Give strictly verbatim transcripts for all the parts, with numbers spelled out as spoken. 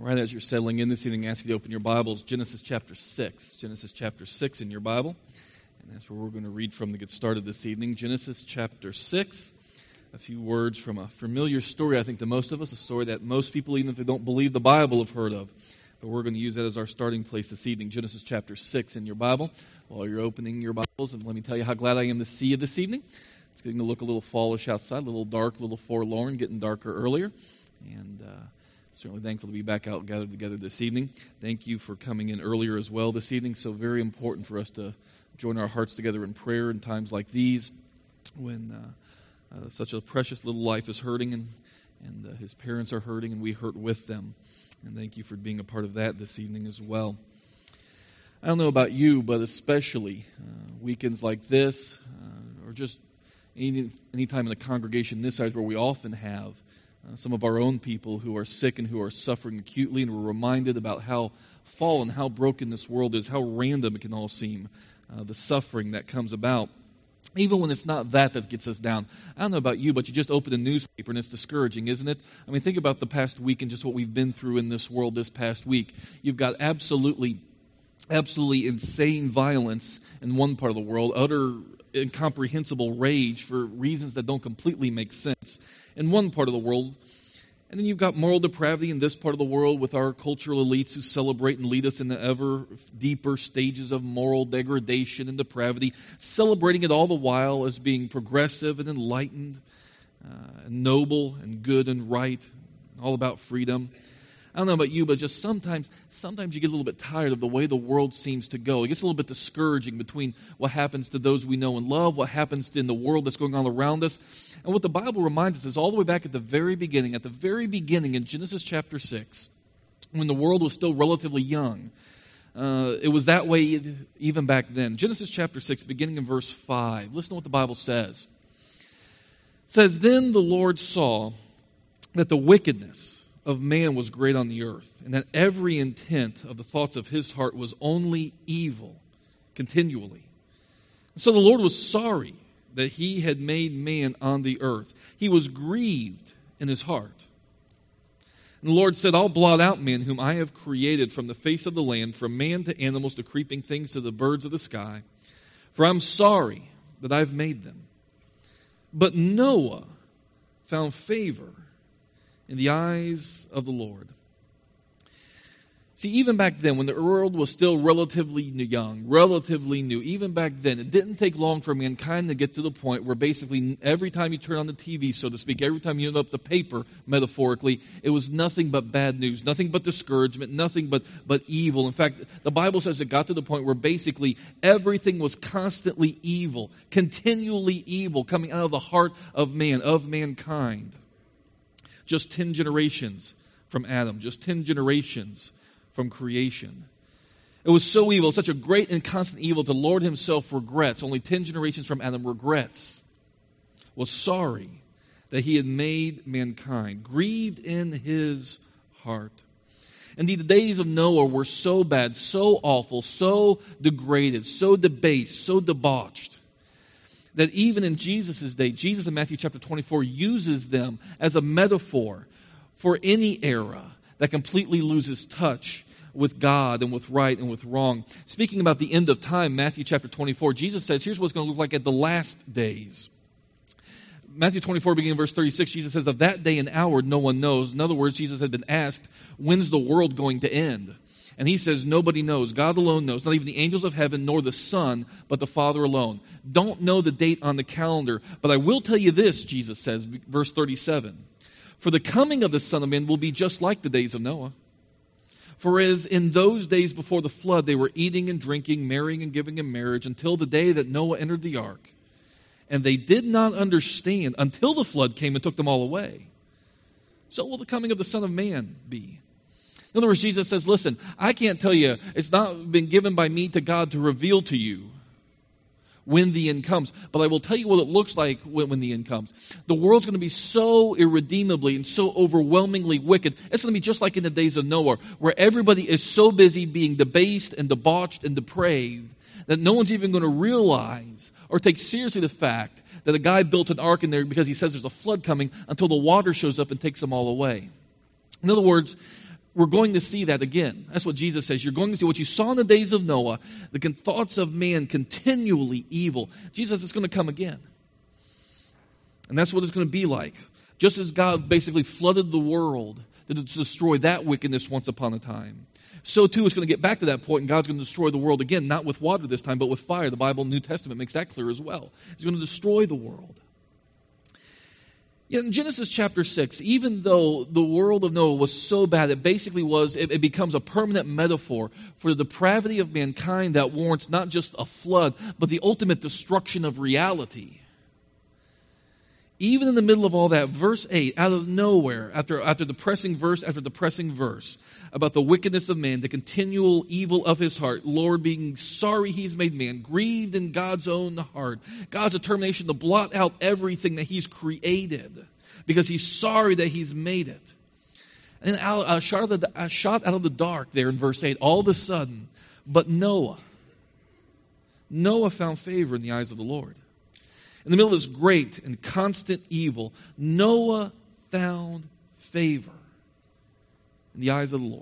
Right as you're settling in this evening, I ask you to open your Bibles, Genesis chapter six. Genesis chapter six in your Bible. And that's where we're going to read from to get started this evening. Genesis chapter six. A few words from a familiar story, I think, to most of us, a story that most people, even if they don't believe the Bible, have heard of. But we're going to use that as our starting place this evening. Genesis chapter six in your Bible. While you're opening your Bibles, and let me tell you how glad I am to see you this evening. It's getting to look a little fallish outside, a little dark, a little forlorn, getting darker earlier. And uh, certainly thankful to be back out gathered together this evening. Thank you for coming in earlier as well this evening. So very important for us to join our hearts together in prayer in times like these when uh, uh, such a precious little life is hurting and, and uh, his parents are hurting and we hurt with them. And thank you for being a part of that this evening as well. I don't know about you, but especially uh, weekends like this uh, or just any, any time in a congregation this size where we often have Uh, some of our own people who are sick and who are suffering acutely, and we're reminded about how fallen, how broken this world is, how random it can all seem, uh, the suffering that comes about. Even when it's not that that gets us down. I don't know about you, but you just open a newspaper and it's discouraging, isn't it? I mean, think about the past week and just what we've been through in this world this past week. You've got absolutely, absolutely insane violence in one part of the world, utter incomprehensible rage for reasons that don't completely make sense in one part of the world. And then you've got moral depravity in this part of the world with our cultural elites who celebrate and lead us into ever deeper stages of moral degradation and depravity, celebrating it all the while as being progressive and enlightened, uh, and noble and good and right, all about freedom. I don't know about you, but just sometimes, sometimes you get a little bit tired of the way the world seems to go. It gets a little bit discouraging between what happens to those we know and love, what happens in the world that's going on around us. And what the Bible reminds us is all the way back at the very beginning, at the very beginning in Genesis chapter six, when the world was still relatively young. Uh, it was that way even back then. Genesis chapter six, beginning in verse five. Listen to what the Bible says. It says, "Then the Lord saw that the wickedness of man was great on the earth, and that every intent of the thoughts of his heart was only evil continually. And so the Lord was sorry that he had made man on the earth. He was grieved in his heart. And the Lord said, I'll blot out men whom I have created from the face of the land, from man to animals to creeping things to the birds of the sky, for I'm sorry that I've made them. But Noah found favor in the eyes of the Lord." See, even back then, when the world was still relatively young, relatively new, even back then, it didn't take long for mankind to get to the point where basically every time you turn on the T V, so to speak, every time you open up the paper, metaphorically, it was nothing but bad news, nothing but discouragement, nothing but, but evil. In fact, the Bible says it got to the point where basically everything was constantly evil, continually evil, coming out of the heart of man, of mankind. Just ten generations from Adam, just ten generations from creation. It was so evil, such a great and constant evil, the Lord himself regrets, only ten generations from Adam regrets, was sorry that he had made mankind, grieved in his heart. Indeed, the days of Noah were so bad, so awful, so degraded, so debased, so debauched, that even in Jesus' day, Jesus in Matthew chapter twenty-four uses them as a metaphor for any era that completely loses touch with God and with right and with wrong. Speaking about the end of time, Matthew chapter twenty-four, Jesus says, here's what's going to look like at the last days. Matthew twenty-four, beginning in verse thirty-six, Jesus says, of that day and hour no one knows. In other words, Jesus had been asked, when's the world going to end? And he says, nobody knows. God alone knows. Not even the angels of heaven, nor the Son, but the Father alone. Don't know the date on the calendar. But I will tell you this, Jesus says, verse thirty-seven. For the coming of the Son of Man will be just like the days of Noah. For as in those days before the flood, they were eating and drinking, marrying and giving in marriage, until the day that Noah entered the ark. And they did not understand until the flood came and took them all away. So will the coming of the Son of Man be. In other words, Jesus says, listen, I can't tell you, it's not been given by me to God to reveal to you when the end comes, but I will tell you what it looks like when, when the end comes. The world's going to be so irredeemably and so overwhelmingly wicked. It's going to be just like in the days of Noah, where everybody is so busy being debased and debauched and depraved that no one's even going to realize or take seriously the fact that a guy built an ark in there because he says there's a flood coming until the water shows up and takes them all away. In other words, we're going to see that again. That's what Jesus says. You're going to see what you saw in the days of Noah, the con- thoughts of man continually evil. Jesus is going to come again. And that's what it's going to be like. Just as God basically flooded the world to destroy that wickedness once upon a time, so too it's going to get back to that point, and God's going to destroy the world again, not with water this time, but with fire. The Bible, New Testament, makes that clear as well. He's going to destroy the world. Yet in Genesis chapter six, even though the world of Noah was so bad, it basically was, it, it becomes a permanent metaphor for the depravity of mankind that warrants not just a flood, but the ultimate destruction of reality. Even in the middle of all that, verse eight, out of nowhere, after, after depressing verse after depressing verse, about the wickedness of man, the continual evil of his heart, Lord being sorry he's made man, grieved in God's own heart, God's determination to blot out everything that he's created, because he's sorry that he's made it. And then out, a, shot of the, a shot out of the dark there in verse eight, all of a sudden, but Noah, Noah found favor in the eyes of the Lord. In the middle of this great and constant evil, Noah found favor in the eyes of the Lord.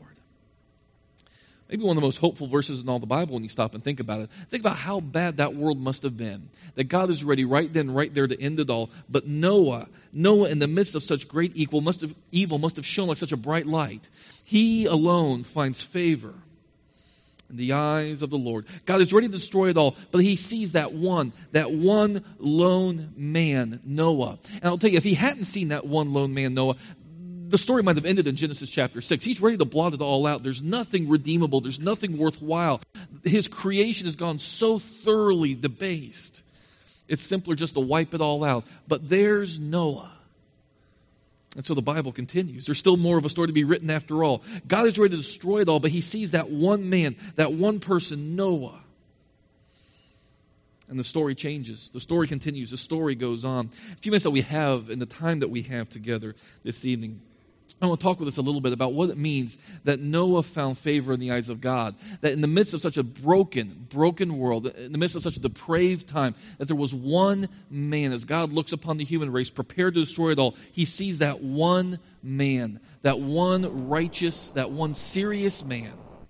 Maybe one of the most hopeful verses in all the Bible when you stop and think about it. Think about how bad that world must have been. That God is ready right then, right there to end it all. But Noah, Noah in the midst of such great evil must have, evil must have shone like such a bright light. He alone finds favor in the eyes of the Lord. God is ready to destroy it all, but he sees that one, that one lone man, Noah. And I'll tell you, if he hadn't seen that one lone man, Noah, the story might have ended in Genesis chapter six. He's ready to blot it all out. There's nothing redeemable. There's nothing worthwhile. His creation has gone so thoroughly debased. It's simpler just to wipe it all out. But there's Noah. And so the Bible continues. There's still more of a story to be written after all. God is ready to destroy it all, but he sees that one man, that one person, Noah. And the story changes. The story continues. The story goes on. A few minutes that we have in the time that we have together this evening, I want to talk with us a little bit about what it means that Noah found favor in the eyes of God. That in the midst of such a broken, broken world, in the midst of such a depraved time, that there was one man, as God looks upon the human race, prepared to destroy it all, he sees that one man, that one righteous, that one serious man,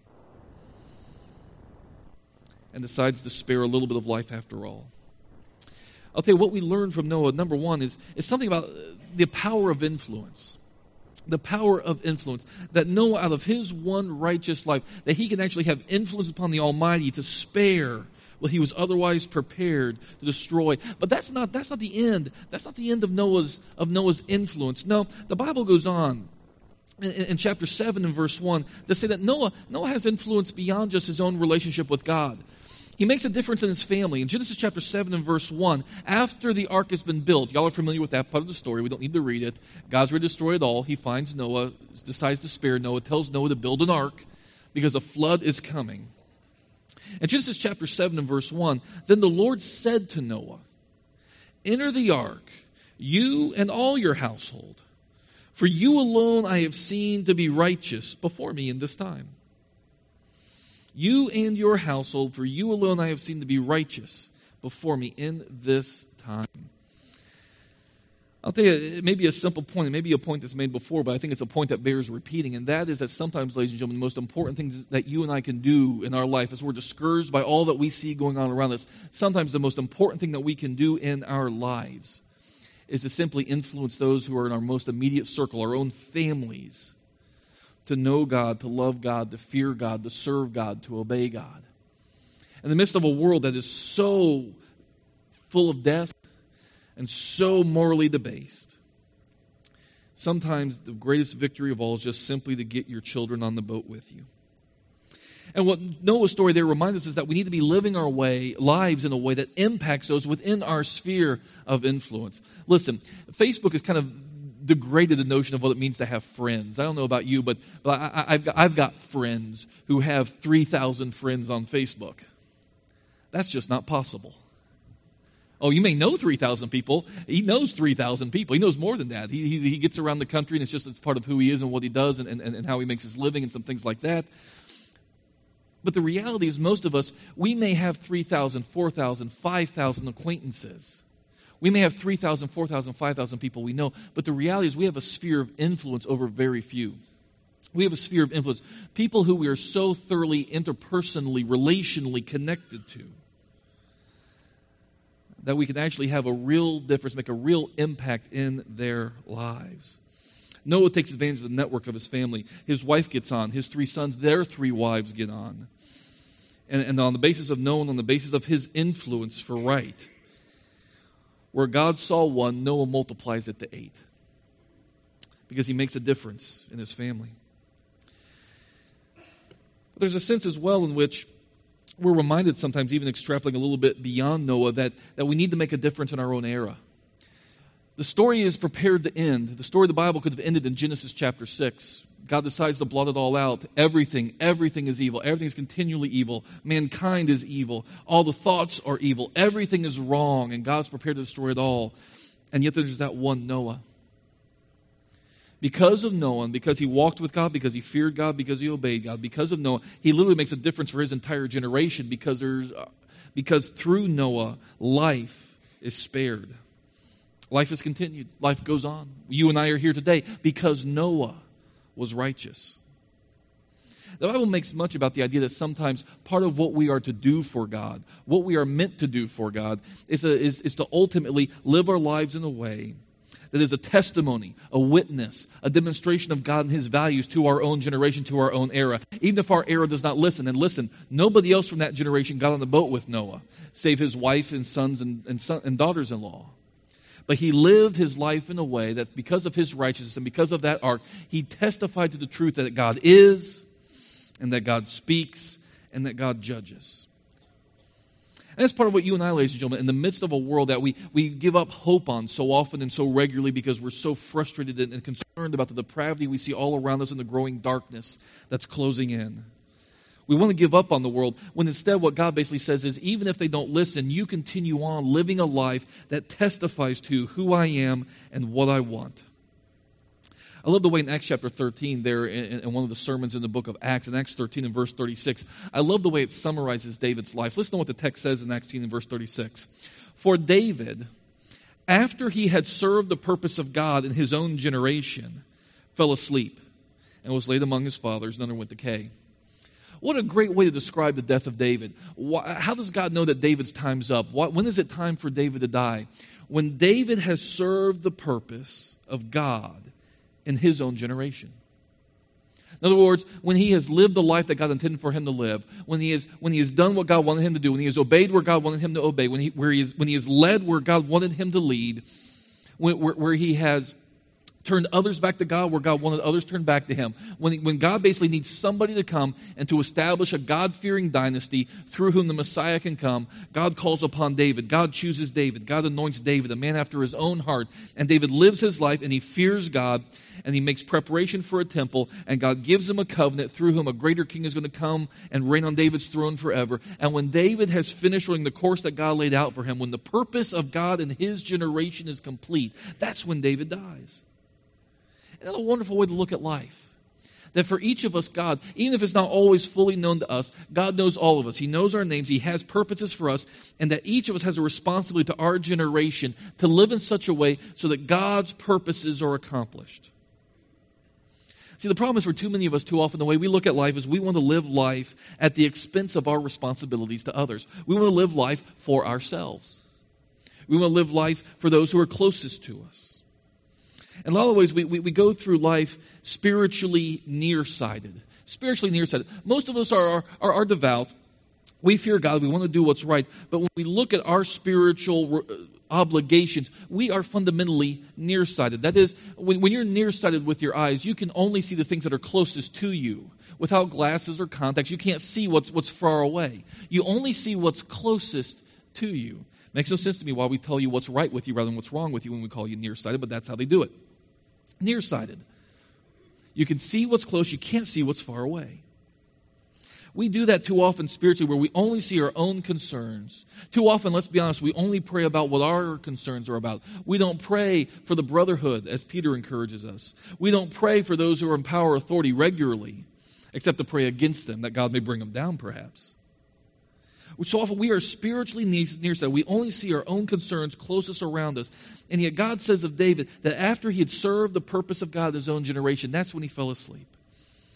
and decides to spare a little bit of life after all. I'll tell you what we learn from Noah, number one, is, is something about the power of influence. The power of influence. That Noah, out of his one righteous life, that he can actually have influence upon the Almighty to spare what he was otherwise prepared to destroy. But that's not that's not the end. That's not the end of Noah's of Noah's influence. No, the Bible goes on in, in chapter seven and verse one to say that Noah Noah has influence beyond just his own relationship with God. He makes a difference in his family. In Genesis chapter seven and verse one, after the ark has been built, y'all are familiar with that part of the story. We don't need to read it. God's ready to destroy it all. He finds Noah, decides to spare Noah, tells Noah to build an ark because a flood is coming. In Genesis chapter seven and verse one, then the Lord said to Noah, enter the ark, you and all your household, for you alone I have seen to be righteous before me in this time. You and your household, for you alone I have seen to be righteous before me in this time. I'll tell you, it may be a simple point. It may be a point that's made before, but I think it's a point that bears repeating. And that is that sometimes, ladies and gentlemen, the most important things that you and I can do in our life as we're discouraged by all that we see going on around us, sometimes the most important thing that we can do in our lives is to simply influence those who are in our most immediate circle, our own families, to know God, to love God, to fear God, to serve God, to obey God. In the midst of a world that is so full of death and so morally debased, sometimes the greatest victory of all is just simply to get your children on the boat with you. And what Noah's story there reminds us is that we need to be living our way, lives in a way that impacts those within our sphere of influence. Listen, Facebook is kind of degraded the notion of what it means to have friends. I don't know about you, but, but I, I've, got, I've got friends who have three thousand friends on Facebook. That's just not possible. Oh, you may know three thousand people. He knows three thousand people. He knows more than that. He, he, he gets around the country, and it's just it's part of who he is and what he does and, and, and how he makes his living and some things like that. But the reality is most of us, we may have three thousand, four thousand, five thousand acquaintances. We may have three thousand, four thousand, five thousand people we know, but the reality is we have a sphere of influence over very few. We have a sphere of influence. People who we are so thoroughly interpersonally, relationally connected to, that we can actually have a real difference, make a real impact in their lives. Noah takes advantage of the network of his family. His wife gets on. His three sons, their three wives get on. And, and on the basis of Noah, on the basis of his influence for right, where God saw one, Noah multiplies it to eight. Because he makes a difference in his family. But there's a sense as well in which we're reminded sometimes, even extrapolating a little bit beyond Noah, that, that we need to make a difference in our own era. The story is prepared to end. The story of the Bible could have ended in Genesis chapter six. God decides to blot it all out. Everything, everything is evil. Everything is continually evil. Mankind is evil. All the thoughts are evil. Everything is wrong, and God's prepared to destroy it all. And yet there's that one Noah. Because of Noah, and because he walked with God, because he feared God, because he obeyed God, because of Noah, he literally makes a difference for his entire generation because there's, uh, because through Noah, life is spared. Life is continued. Life goes on. You and I are here today because Noah was righteous. The Bible makes much about the idea that sometimes part of what we are to do for God, what we are meant to do for God, is, a, is, is to ultimately live our lives in a way that is a testimony, a witness, a demonstration of God and His values to our own generation, to our own era. Even if our era does not listen. And listen, nobody else from that generation got on the boat with Noah, save his wife and sons and, and, son, and daughters-in-law. But he lived his life in a way that because of his righteousness and because of that ark, he testified to the truth that God is, and that God speaks, and that God judges. And that's part of what you and I, ladies and gentlemen, in the midst of a world that we, we give up hope on so often and so regularly because we're so frustrated and, and concerned about the depravity we see all around us and the growing darkness that's closing in. We want to give up on the world when instead what God basically says is, even if they don't listen, you continue on living a life that testifies to who I am and what I want. I love the way in Acts chapter thirteen there in, in one of the sermons in the book of Acts, in Acts thirteen and verse thirty-six, I love the way it summarizes David's life. Listen to what the text says in Acts thirteen and verse thirty-six. For David, after he had served the purpose of God in his own generation, fell asleep and was laid among his fathers and underwent decay. What a great way to describe the death of David. How does God know that David's time's up? When is it time for David to die? When David has served the purpose of God in his own generation. In other words, when he has lived the life that God intended for him to live, when he has, when he has done what God wanted him to do, when he has obeyed where God wanted him to obey, when he, where he is, when he has led where God wanted him to lead, when, where, where he has turned others back to God where God wanted others turned back to Him. When, when God basically needs somebody to come and to establish a God-fearing dynasty through whom the Messiah can come, God calls upon David. God chooses David. God anoints David, a man after His own heart. And David lives his life and he fears God and he makes preparation for a temple, and God gives him a covenant through whom a greater king is going to come and reign on David's throne forever. And when David has finished running the course that God laid out for him, when the purpose of God in his generation is complete, that's when David dies. That's a wonderful way to look at life. That for each of us, God, even if it's not always fully known to us, God knows all of us. He knows our names. He has purposes for us. And that each of us has a responsibility to our generation to live in such a way so that God's purposes are accomplished. See, the problem is for too many of us, too often, the way we look at life is we want to live life at the expense of our responsibilities to others. We want to live life for ourselves. We want to live life for those who are closest to us. In a lot of ways, we, we, we go through life spiritually nearsighted. Spiritually nearsighted. Most of us are, are, are devout. We fear God. We want to do what's right. But when we look at our spiritual obligations, we are fundamentally nearsighted. That is, when, when you're nearsighted with your eyes, you can only see the things that are closest to you. Without glasses or contacts, you can't see what's, what's far away. You only see what's closest to you. Makes no sense to me why we tell you what's right with you rather than what's wrong with you when we call you nearsighted, but that's how they do it. Nearsighted. You can see what's close, you can't see what's far away. We do that too often spiritually where we only see our own concerns. Too often, let's be honest, we only pray about what our concerns are about. We don't pray for the brotherhood, as Peter encourages us. We don't pray for those who are in power or authority regularly, except to pray against them, that God may bring them down perhaps. So often we are spiritually nearsighted. We only see our own concerns closest around us. And yet God says of David that after he had served the purpose of God in his own generation, that's when he fell asleep.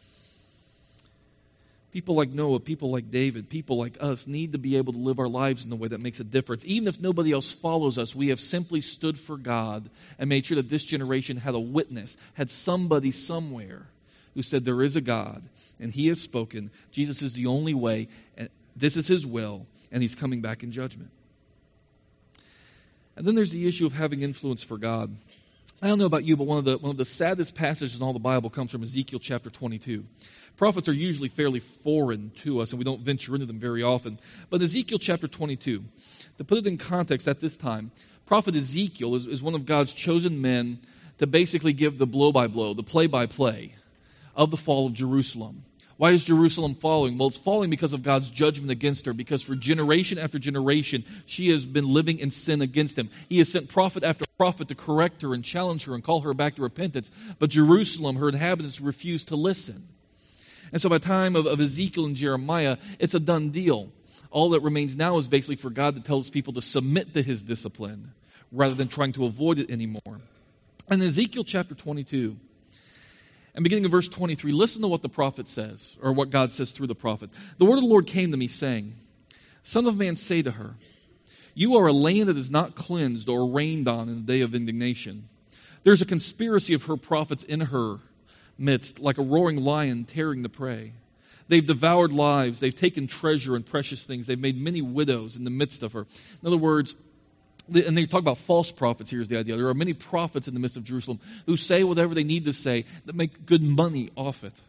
People like Noah, people like David, people like us need to be able to live our lives in a way that makes a difference. Even if nobody else follows us, we have simply stood for God and made sure that this generation had a witness, had somebody somewhere who said there is a God and He has spoken. Jesus is the only way, and this is His will, and He's coming back in judgment. And then there's the issue of having influence for God. I don't know about you, but one of the one of the saddest passages in all the Bible comes from Ezekiel chapter twenty-two. Prophets are usually fairly foreign to us, and we don't venture into them very often. But Ezekiel chapter twenty-two, to put it in context at this time, prophet Ezekiel is, is one of God's chosen men to basically give the blow-by-blow, the play-by-play of the fall of Jerusalem. Why is Jerusalem falling? Well, it's falling because of God's judgment against her, because for generation after generation, she has been living in sin against Him. He has sent prophet after prophet to correct her and challenge her and call her back to repentance. But Jerusalem, her inhabitants, refused to listen. And so by the time of, of Ezekiel and Jeremiah, it's a done deal. All that remains now is basically for God to tell His people to submit to His discipline rather than trying to avoid it anymore. And in Ezekiel chapter twenty-two, and beginning of verse twenty-three, listen to what the prophet says, or what God says through the prophet. The word of the Lord came to me, saying, Son of man, say to her, you are a land that is not cleansed or rained on in the day of indignation. There's a conspiracy of her prophets in her midst, like a roaring lion tearing the prey. They've devoured lives. They've taken treasure and precious things. They've made many widows in the midst of her. In other words, and they talk about false prophets. Here's the idea. There are many prophets in the midst of Jerusalem who say whatever they need to say that make good money off it.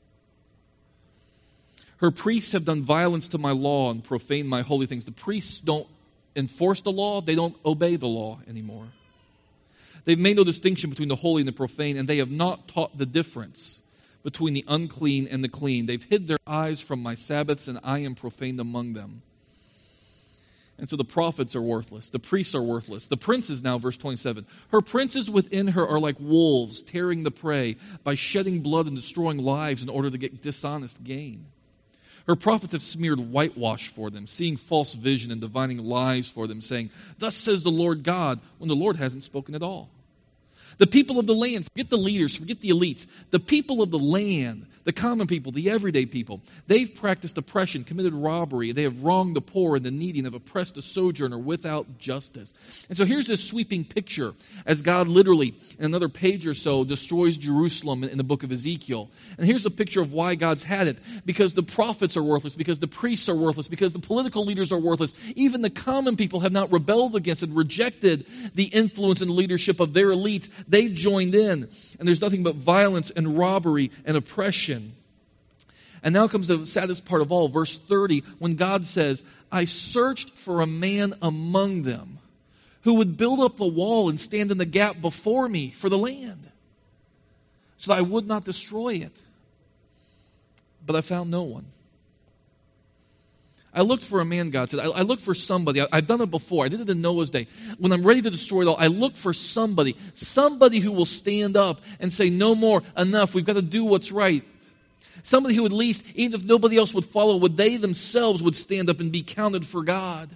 Her priests have done violence to my law and profaned my holy things. The priests don't enforce the law. They don't obey the law anymore. They've made no distinction between the holy and the profane, and they have not taught the difference between the unclean and the clean. They've hid their eyes from my Sabbaths, and I am profaned among them. And so the prophets are worthless. The priests are worthless. The princes now, verse twenty-seven. Her princes within her are like wolves, tearing the prey by shedding blood and destroying lives in order to get dishonest gain. Her prophets have smeared whitewash for them, seeing false vision and divining lies for them, saying, Thus says the Lord God, when the Lord hasn't spoken at all. The people of the land, forget the leaders, forget the elites. The people of the land, the common people, the everyday people, they've practiced oppression, committed robbery. They have wronged the poor and the needy and have oppressed the sojourner without justice. And so here's this sweeping picture as God literally, in another page or so, destroys Jerusalem in the book of Ezekiel. And here's a picture of why God's had it. Because the prophets are worthless, because the priests are worthless, because the political leaders are worthless. Even the common people have not rebelled against and rejected the influence and leadership of their elites. They've joined in, and there's nothing but violence and robbery and oppression. And now comes the saddest part of all, verse thirty, when God says, I searched for a man among them who would build up the wall and stand in the gap before me for the land, so that I would not destroy it. But I found no one. I looked for a man, God said. I, I looked for somebody. I, I've done it before. I did it in Noah's day. When I'm ready to destroy it all, I look for somebody. Somebody who will stand up and say, no more, enough. We've got to do what's right. Somebody who at least, even if nobody else would follow, would they themselves would stand up and be counted for God.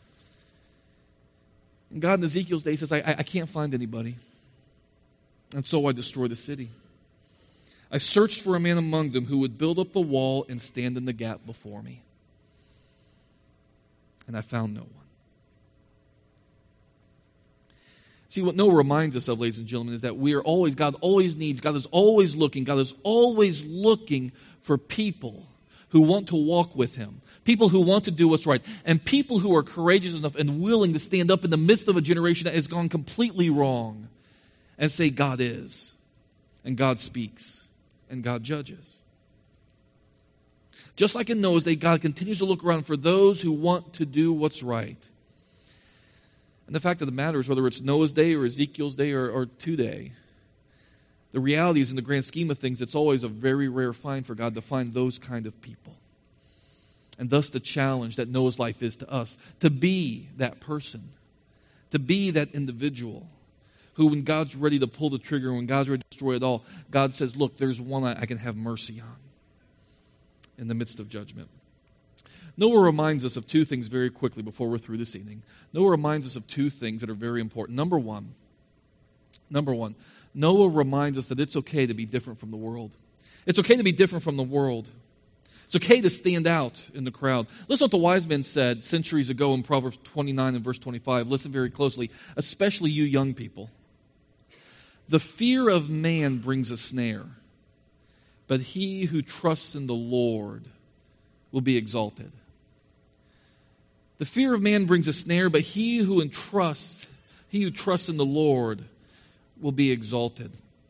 And God in Ezekiel's day says, I, I, I can't find anybody. And so I destroy the city. I searched for a man among them who would build up the wall and stand in the gap before me. And I found no one. See, what Noah reminds us of, ladies and gentlemen, is that we are always, God always needs, God is always looking, God is always looking for people who want to walk with Him, people who want to do what's right, and people who are courageous enough and willing to stand up in the midst of a generation that has gone completely wrong and say, God is, and God speaks, and God judges. Just like in Noah's day, God continues to look around for those who want to do what's right. And the fact of the matter is, whether it's Noah's day or Ezekiel's day or, or today, the reality is, in the grand scheme of things, it's always a very rare find for God to find those kind of people. And thus the challenge that Noah's life is to us, to be that person, to be that individual who, when God's ready to pull the trigger, when God's ready to destroy it all, God says, look, there's one I, I can have mercy on in the midst of judgment. Noah reminds us of two things very quickly before we're through this evening. Noah reminds us of two things that are very important. Number one, number one, Noah reminds us that it's okay to be different from the world. It's okay to be different from the world. It's okay to stand out in the crowd. Listen to what the wise men said centuries ago in Proverbs twenty-nine and verse twenty-five. Listen very closely, especially you young people. The fear of man brings a snare, but he who trusts in the Lord will be exalted. The fear of man brings a snare, but he who entrusts, he who trusts in the Lord will be exalted.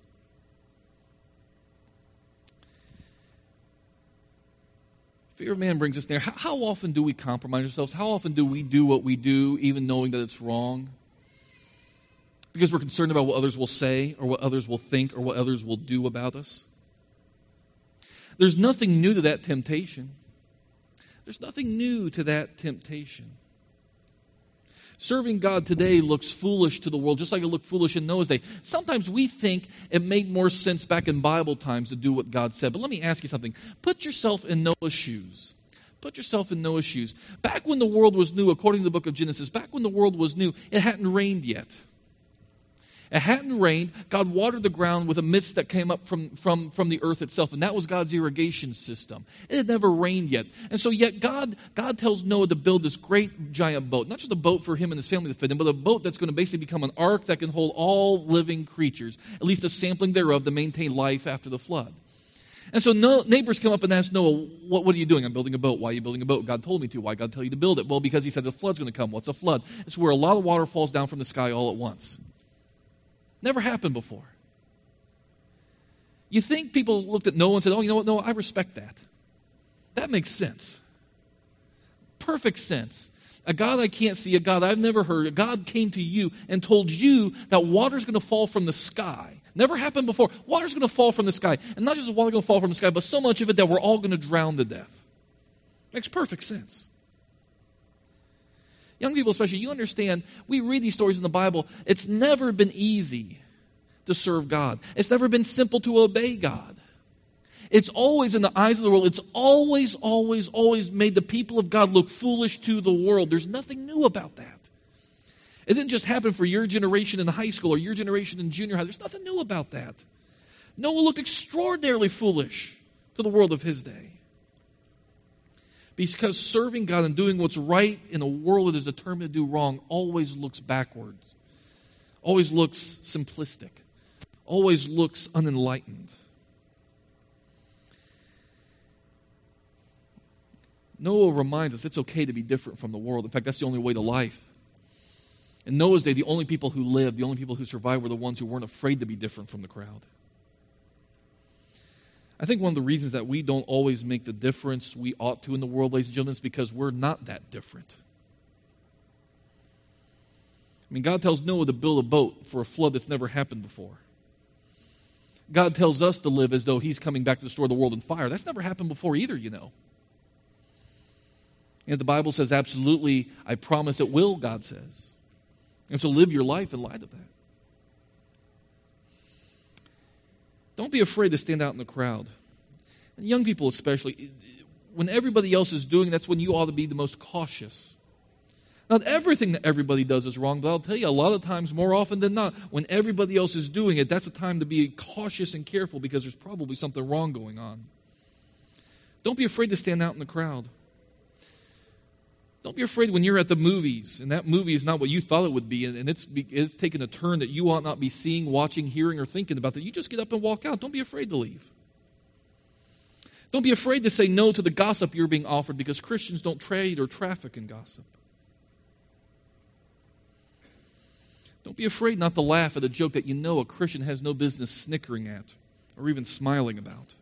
Fear of man brings us there. How, how often do we compromise ourselves? How often do we do what we do even knowing that it's wrong? Because we're concerned about what others will say or what others will think or what others will do about us. There's nothing new to that temptation. There's nothing new to that temptation. Serving God today looks foolish to the world, just like it looked foolish in Noah's day. Sometimes we think it made more sense back in Bible times to do what God said. But let me ask you something. Put yourself in Noah's shoes. Put yourself in Noah's shoes. Back when the world was new, according to the book of Genesis, back when the world was new, it hadn't rained yet. It hadn't rained. God watered the ground with a mist that came up from, from, from the earth itself, and that was God's irrigation system. It had never rained yet. And so yet God, God tells Noah to build this great giant boat, not just a boat for him and his family to fit in, but a boat that's going to basically become an ark that can hold all living creatures, at least a sampling thereof, to maintain life after the flood. And so no, neighbors come up and ask Noah, what, what are you doing? I'm building a boat. Why are you building a boat? God told me to. Why God tell you to build it? Well, because he said the flood's going to come. What's a flood? It's where a lot of water falls down from the sky all at once. Never happened before. You think people looked at Noah and said, oh, you know what, Noah, I respect that. That makes sense. Perfect sense. A God I can't see, a God I've never heard, a God came to you and told you that water's going to fall from the sky. Never happened before. Water's going to fall from the sky. And not just water going to fall from the sky, but so much of it that we're all going to drown to death. Makes perfect sense. Young people especially, you understand, we read these stories in the Bible. It's never been easy to serve God. It's never been simple to obey God. It's always, in the eyes of the world, it's always, always, always made the people of God look foolish to the world. There's nothing new about that. It didn't just happen for your generation in high school or your generation in junior high. There's nothing new about that. Noah looked extraordinarily foolish to the world of his day. Because serving God and doing what's right in a world that is determined to do wrong always looks backwards, always looks simplistic, always looks unenlightened. Noah reminds us it's okay to be different from the world. In fact, that's the only way to life. In Noah's day, the only people who lived, the only people who survived were the ones who weren't afraid to be different from the crowd. I think one of the reasons that we don't always make the difference we ought to in the world, ladies and gentlemen, is because we're not that different. I mean, God tells Noah to build a boat for a flood that's never happened before. God tells us to live as though he's coming back to destroy the world in fire. That's never happened before either, you know. And the Bible says, absolutely, I promise it will, God says. And so live your life in light of that. Don't be afraid to stand out in the crowd. And young people especially, when everybody else is doing, that's when you ought to be the most cautious. Not everything that everybody does is wrong, but I'll tell you, a lot of times, more often than not, when everybody else is doing it, that's a time to be cautious and careful because there's probably something wrong going on. Don't be afraid to stand out in the crowd. Don't be afraid when you're at the movies and that movie is not what you thought it would be and it's, it's taken a turn that you ought not be seeing, watching, hearing, or thinking about. That you just get up and walk out. Don't be afraid to leave. Don't be afraid to say no to the gossip you're being offered because Christians don't trade or traffic in gossip. Don't be afraid not to laugh at a joke that you know a Christian has no business snickering at or even smiling about.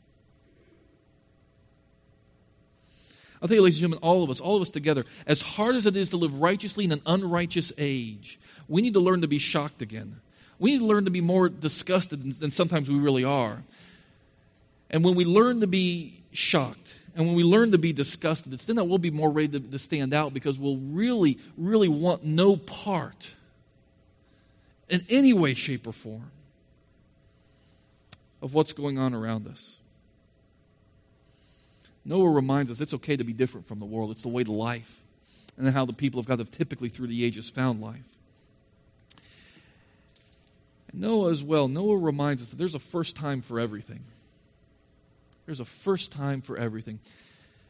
I'll tell you, ladies and gentlemen, all of us, all of us together, as hard as it is to live righteously in an unrighteous age, we need to learn to be shocked again. We need to learn to be more disgusted than, than sometimes we really are. And when we learn to be shocked, and when we learn to be disgusted, it's then that we'll be more ready to, to stand out because we'll really, really want no part in any way, shape, or form of what's going on around us. Noah reminds us it's okay to be different from the world. It's the way to life. And how the people of God have typically through the ages found life. And Noah as well. Noah reminds us that there's a first time for everything. There's a first time for everything.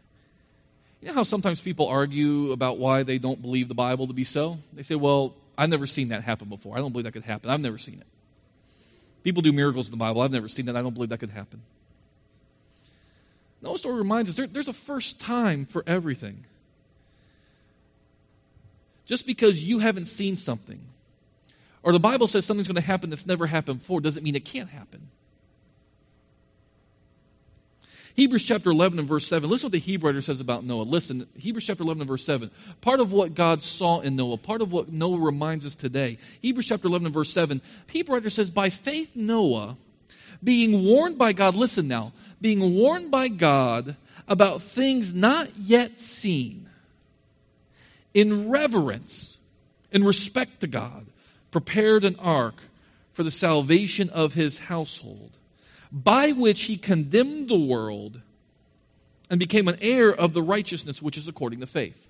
You know how sometimes people argue about why they don't believe the Bible to be so? They say, well, I've never seen that happen before. I don't believe that could happen. I've never seen it. People do miracles in the Bible. I've never seen that. I don't believe that could happen. Noah's story reminds us there, there's a first time for everything. Just because you haven't seen something, or the Bible says something's going to happen that's never happened before, doesn't mean it can't happen. Hebrews chapter eleven and verse seven. Listen what the Hebrew writer says about Noah. Listen, Hebrews chapter eleven and verse seven. Part of what God saw in Noah, part of what Noah reminds us today. Hebrews chapter eleven and verse seven. Hebrew writer says, by faith Noah, being warned by God, listen now, being warned by God about things not yet seen, in reverence, in respect to God, prepared an ark for the salvation of his household, by which he condemned the world and became an heir of the righteousness which is according to faith.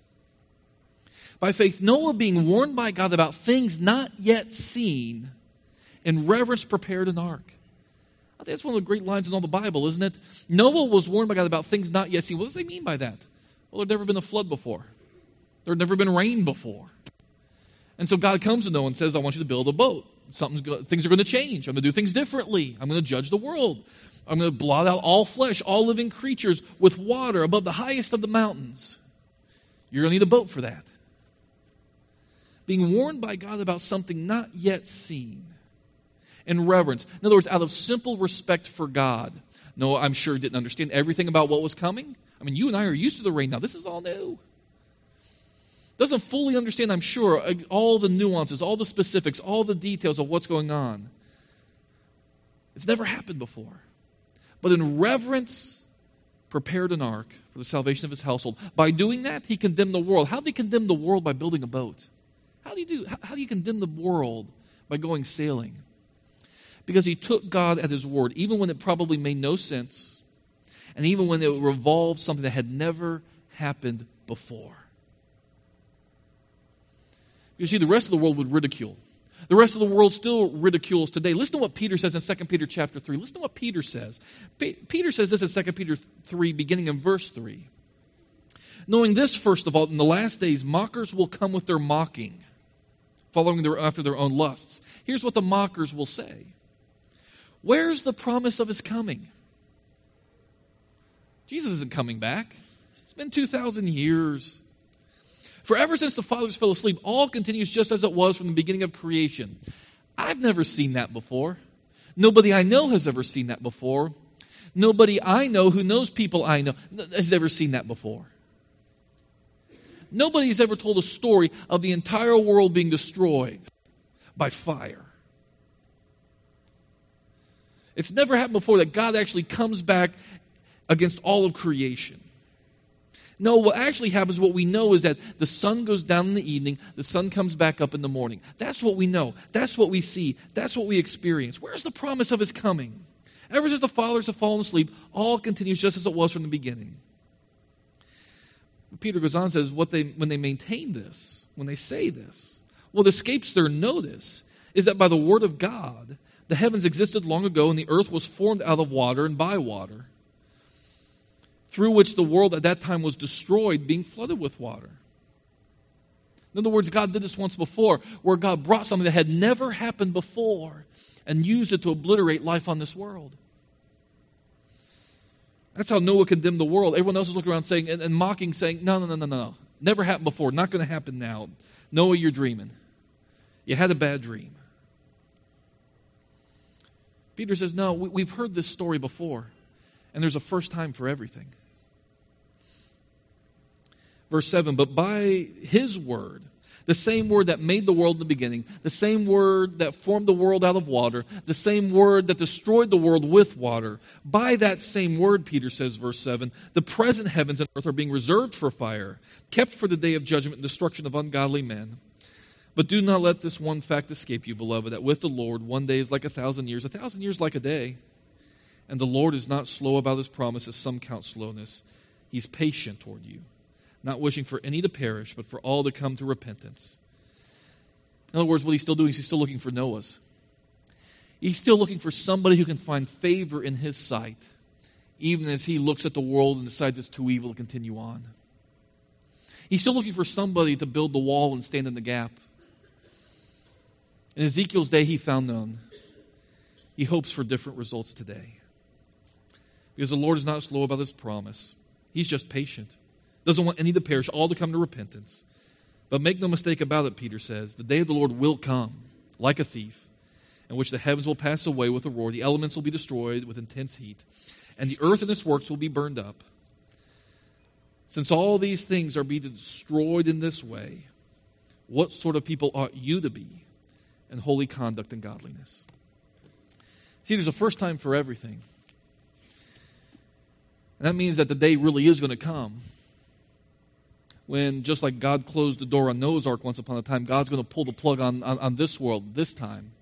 By faith, Noah, being warned by God about things not yet seen, in reverence prepared an ark. I think that's one of the great lines in all the Bible, isn't it? Noah was warned by God about things not yet seen. What does they mean by that? Well, there'd never been a flood before. There had never been rain before. And so God comes to Noah and says, I want you to build a boat. Something's go- things are going to change. I'm going to do things differently. I'm going to judge the world. I'm going to blot out all flesh, all living creatures with water above the highest of the mountains. You're going to need a boat for that. Being warned by God about something not yet seen. In reverence. In other words, out of simple respect for God. Noah, I'm sure, didn't understand everything about what was coming. I mean, you and I are used to the rain now. This is all new. Doesn't fully understand, I'm sure, all the nuances, all the specifics, all the details of what's going on. It's never happened before. But in reverence, prepared an ark for the salvation of his household. By doing that, he condemned the world. How did he condemn the world? By building a boat. How do you do? How, how do you condemn the world? By going sailing. Because he took God at his word, even when it probably made no sense, and even when it revolved something that had never happened before. You see, the rest of the world would ridicule. The rest of the world still ridicules today. Listen to what Peter says in Second Peter chapter three. Listen to what Peter says. P- Peter says this in Second Peter three, beginning in verse three. Knowing this, first of all, in the last days, mockers will come with their mocking, following their, after their own lusts. Here's what the mockers will say. Where's the promise of his coming? Jesus isn't coming back. It's been two thousand years. For ever since the fathers fell asleep, all continues just as it was from the beginning of creation. I've never seen that before. Nobody I know has ever seen that before. Nobody I know who knows people I know has ever seen that before. Nobody's ever told a story of the entire world being destroyed by fire. It's never happened before that God actually comes back against all of creation. No, what actually happens, what we know is that the sun goes down in the evening, the sun comes back up in the morning. That's what we know. That's what we see. That's what we experience. Where's the promise of his coming? Ever since the fathers have fallen asleep, all continues just as it was from the beginning. Peter goes on and says, what they, when they maintain this, when they say this, what escapes their notice is that by the word of God, the heavens existed long ago and the earth was formed out of water and by water, through which the world at that time was destroyed, being flooded with water. In other words, God did this once before, where God brought something that had never happened before and used it to obliterate life on this world. That's how Noah condemned the world. Everyone else is looking around saying and, and mocking, saying, no, no, no, no, no. Never happened before. Not going to happen now. Noah, you're dreaming. You had a bad dream. Peter says, no, we, we've heard this story before, and there's a first time for everything. Verse seven, but by his word, the same word that made the world in the beginning, the same word that formed the world out of water, the same word that destroyed the world with water, by that same word, Peter says, verse seven, the present heavens and earth are being reserved for fire, kept for the day of judgment and destruction of ungodly men. But do not let this one fact escape you, beloved, that with the Lord one day is like a thousand years, a thousand years like a day. And the Lord is not slow about his promise, as some count slowness. He's patient toward you, not wishing for any to perish, but for all to come to repentance. In other words, what he's still doing is he's still looking for Noah's. He's still looking for somebody who can find favor in his sight, even as he looks at the world and decides it's too evil to continue on. He's still looking for somebody to build the wall and stand in the gap. In Ezekiel's day, he found none. He hopes for different results today. Because the Lord is not slow about his promise. He's just patient. Doesn't want any to perish, all to come to repentance. But make no mistake about it, Peter says, the day of the Lord will come like a thief, in which the heavens will pass away with a roar, the elements will be destroyed with intense heat, and the earth and its works will be burned up. Since all these things are being destroyed in this way, what sort of people ought you to be in holy conduct and godliness? See, there's a first time for everything. And that means that the day really is going to come when, just like God closed the door on Noah's Ark once upon a time, God's going to pull the plug on, on, on this world this time.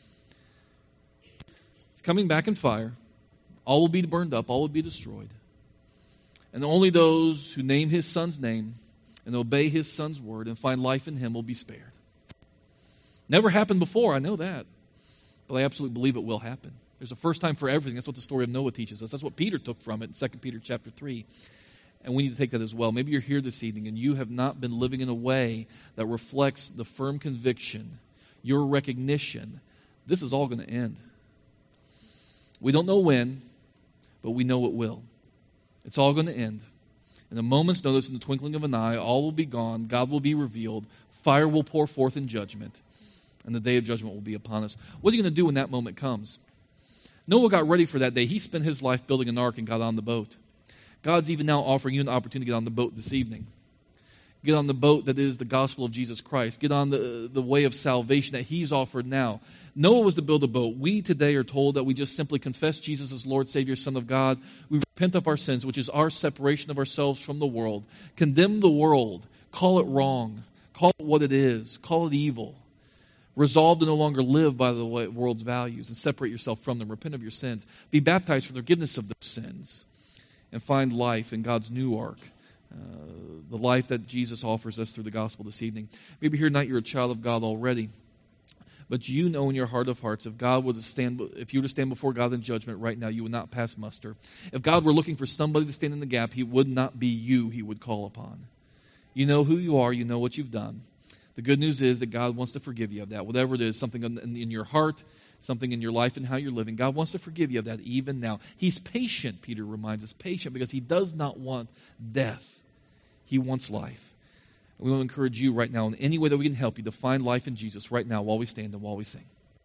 It's coming back in fire. All will be burned up. All will be destroyed. And only those who name his Son's name and obey his Son's word and find life in him will be spared. Never happened before, I know that. But I absolutely believe it will happen. There's a first time for everything. That's what the story of Noah teaches us. That's what Peter took from it in Second Peter chapter three. And we need to take that as well. Maybe you're here this evening and you have not been living in a way that reflects the firm conviction, your recognition, this is all going to end. We don't know when, but we know it will. It's all going to end. In a moment's notice, in the twinkling of an eye, all will be gone. God will be revealed. Fire will pour forth in judgment. And the day of judgment will be upon us. What are you going to do when that moment comes? Noah got ready for that day. He spent his life building an ark and got on the boat. God's even now offering you an opportunity to get on the boat this evening. Get on the boat that is the gospel of Jesus Christ. Get on the, the way of salvation that he's offered now. Noah was to build a boat. We today are told that we just simply confess Jesus as Lord, Savior, Son of God. We repent of our sins, which is our separation of ourselves from the world. Condemn the world. Call it wrong. Call it what it is. Call it evil. Resolve to no longer live by the world's values and separate yourself from them. Repent of your sins. Be baptized for the forgiveness of those sins. And find life in God's new ark. Uh, the life that Jesus offers us through the gospel this evening. Maybe here tonight you're a child of God already. But you know in your heart of hearts, if God were to stand, if you were to stand before God in judgment right now, you would not pass muster. If God were looking for somebody to stand in the gap, he would not be you he would call upon. You know who you are. You know what you've done. The good news is that God wants to forgive you of that. Whatever it is, something in, in your heart, something in your life and how you're living, God wants to forgive you of that even now. He's patient, Peter reminds us, patient because he does not want death. He wants life. And we want to encourage you right now in any way that we can help you to find life in Jesus right now while we stand and while we sing.